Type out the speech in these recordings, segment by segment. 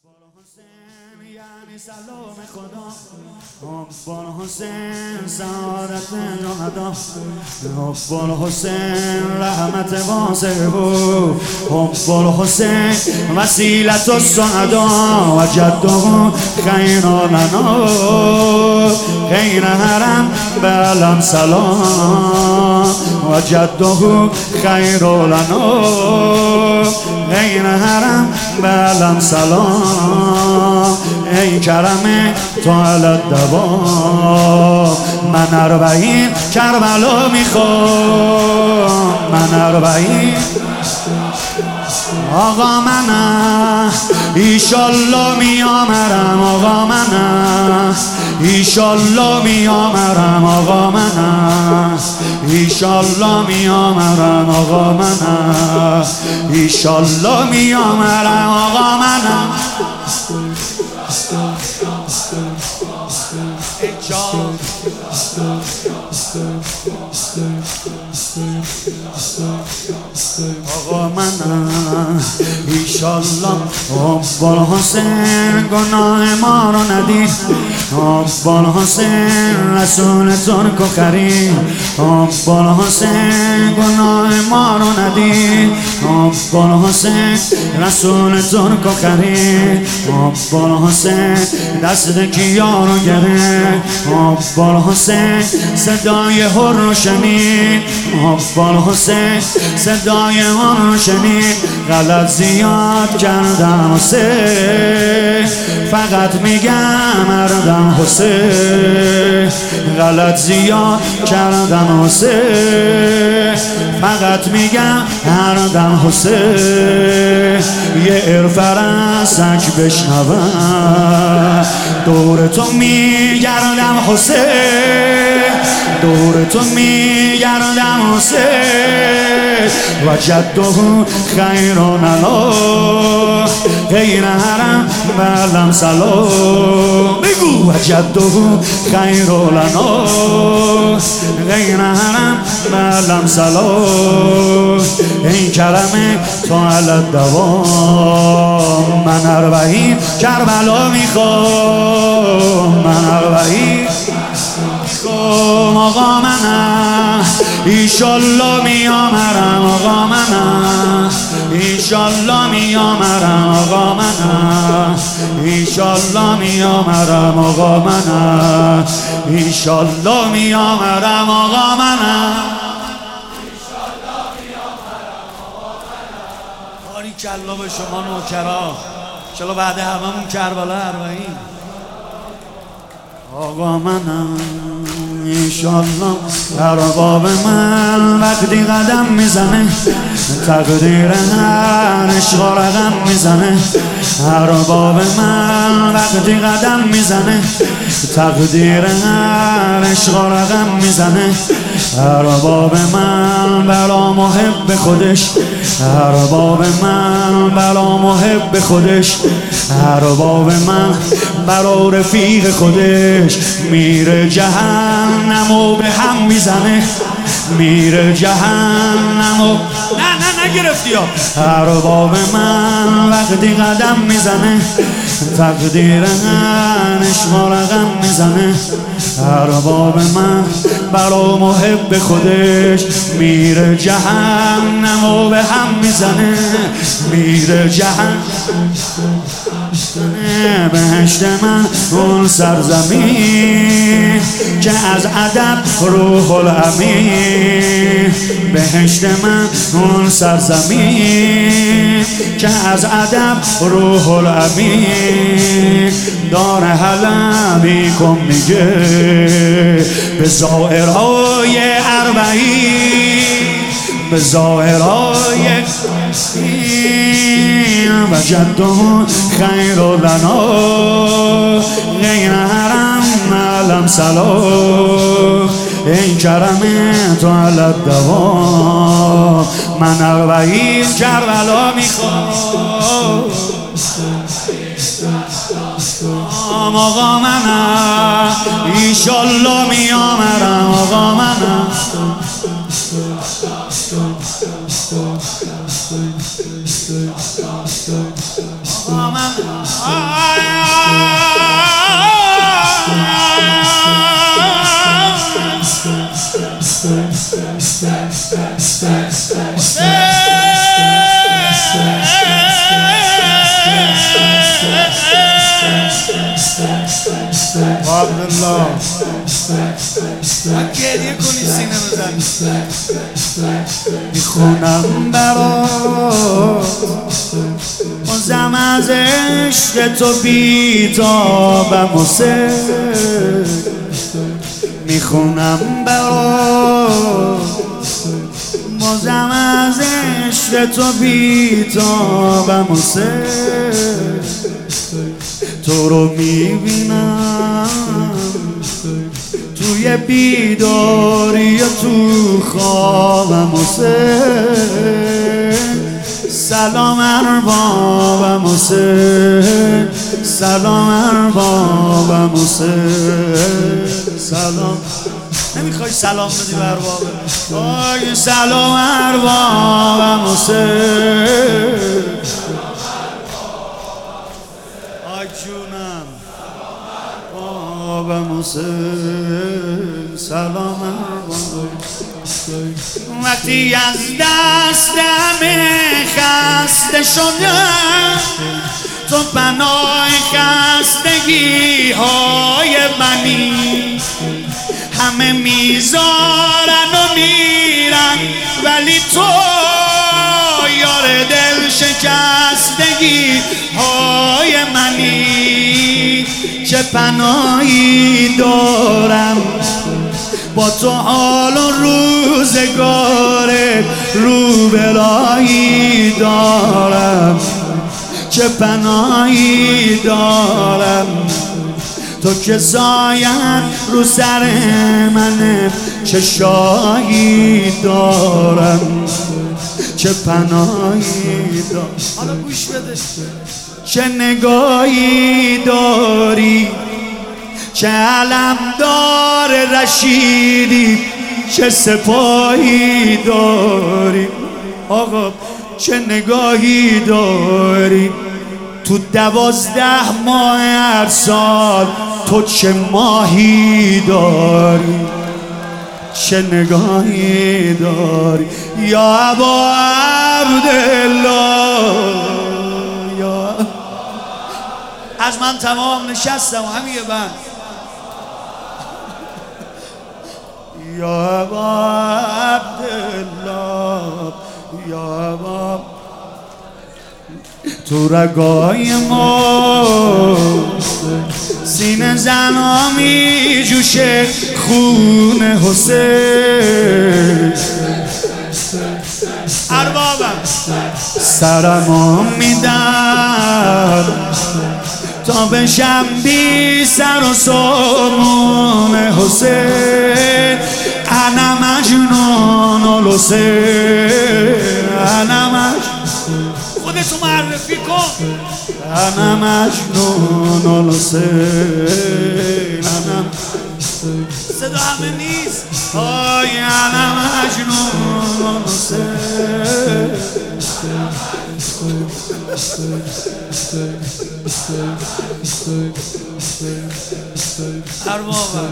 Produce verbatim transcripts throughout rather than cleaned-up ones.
حسین یعنی سلام خدا، حب حسین سعادت جهدا، حب حسین رحمت واسع بود، حب حسین وسیلت السعدا و جده خیر لنا، خیر حرم بلم سلام و جده خیر لنا، خیر حرم بلم سلام. ای کرم تو علت دوام، من اربعین کربلا میخوام، من اربعین آقا منم ایشالله میامرم، آقا منم ایشالله میامرم، آقا منم ایشالله میامرم، آقا منم ایشالله میامرم، آقا منم. آقا منم ایشالله حب حسین گناه ما رو ندید، حب حسین رسول ترک و خرید، حب حسین گناه ما رو ندید، حب حسین رسول ترک و خرید، حب حسین دست کیا رو گرفت، حب حسین صدای هر رو شنید، حب حسین صدای هر رو شنید. غلط زیاد کردم حسین، فقط میگم مردم حسین، غلط زیاد کردم حسین، فقط میگم مردم حسین. یه عرفرستک بشنوم دور تو میگردم حسین، دور تو میگردم حسین و جده خیر لنا، غیر حرم بلم سلام. بگو و جده خیر لنا، غیر حرم بلم سلام. این کلمه تو علت دوام، من اربعین کربلا میخوام، من اربعین آقا منم ایشالله میامرم، آقا منم ایشالله میامرم، آقا منم ایشالله میامرم، آقا منم ایشالله میامرم، آقا منم. باری کلا به شما نوکرا، چلا بعد هممون کربلا اربعین. آقا منم ایشالله ارباب من وقتی قدم میزنه، تقدیر هر عشق رقم میزنه، ارباب من وقتی قدم میزنه، تقدیر هر عشق رقم میزنه، ارباب من بلا محب خودش، ارباب من بلا محب خودش، ارباب من برا رفیق خودش، میره جهنم و به هم میزنه، میره جهنم و نه نه نگرفتی ها. ارباب من وقتی قدم میزنه، تقدیر عشق رقم میزنه، ارباب من برا محب خودش، میره جهنم و به هم میزنه، میره جهنم. بهشت من اون سرزمین که از ادب روح الامین، بهشت من اون سرزمین که از ادب روح الامین. دار حلبی کن میگه به زائرهای اربعین، به زائرهای و جده خیر لنا، غیر حرم بلم سلام. این کرم تو علت دوام، من اربعین کربلا میخوام. آقا منم ایشالله میامرم، آقا منم Stay, stay, stay, stay, stay, stay. عبدالله گریه کنی سینه بزنی میخونم برات بازم از عشق تو بیتابم و سر میخونم برات بازم از عشق تو بیتابم و سر تو رو میبینم توی بیداری و تو خوابم حسین سلام اربابم حسین سلام اربابم حسین سلام نمیخوای سلام بدی به اربابت آی سلام اربابم حسین آی جونم بابم حسین سلام اربابم وقتی از دستم خسته شدم تو پناه خستگی های منی همه میذارن و میرن ولی تو یار دل شکستگی های منی چه پناهی دارم با تو حال و روزگار رو بلایی دارم چه پناهی دارم تو که سایت رو سر منه چه شاهی دارم چه پناهی دارم حالا گوش بده چه نگاهی داری چه علمدار رشیدی چه سپاهی داری آقا چه نگاهی داری تو دوازده ماه هر سال تو چه ماهی داری چه نگاهی داری یا ابا عبدالله یا از من تمام نشستم و همین بند یا ابا عبدالله یا ابا تو رگای ما سینه زنا می جوشه خون حسین اربابم سرمو میدم تا بشم بی سر و سامون حسین انا مجنون الحسین انا مجنون خودتو معرفی کن انا مجنون الحسین انا صدا همه نیست آی انا مجنون الحسین اربابم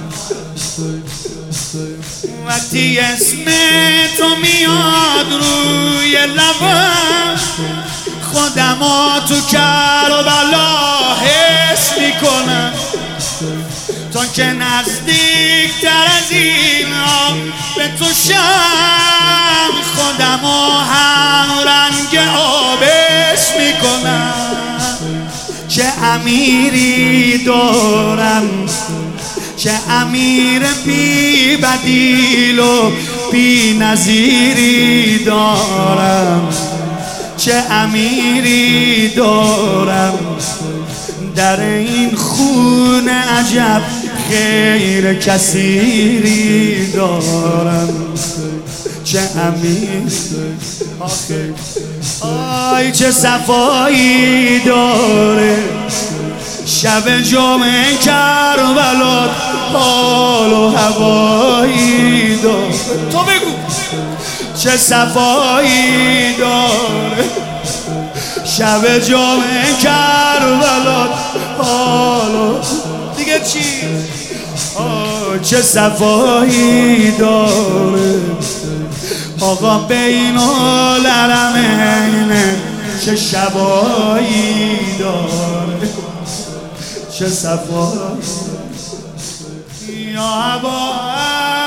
وقتی اسم تو میاد روی لبم خودمو تو کربلا حس میکنم تا که نزدیکتر از اینا به تو شم خودمو هم رنگ آبش میکنم چه امیری دارم چه امیر بی بدیل و بی نظیری دارم چه امیری دارم در این خون عجب خیر کثیری دارم چه امیر آخه آی چه صفایی داره شب جمعه کربلا حال و هوایی داره تو بگو چه صفایی داره شب جام کربلا حالا دیگه چی؟ آه چه صفایی داره آقا بین العالمین، چه شبایی داره چه صفایی یا عبا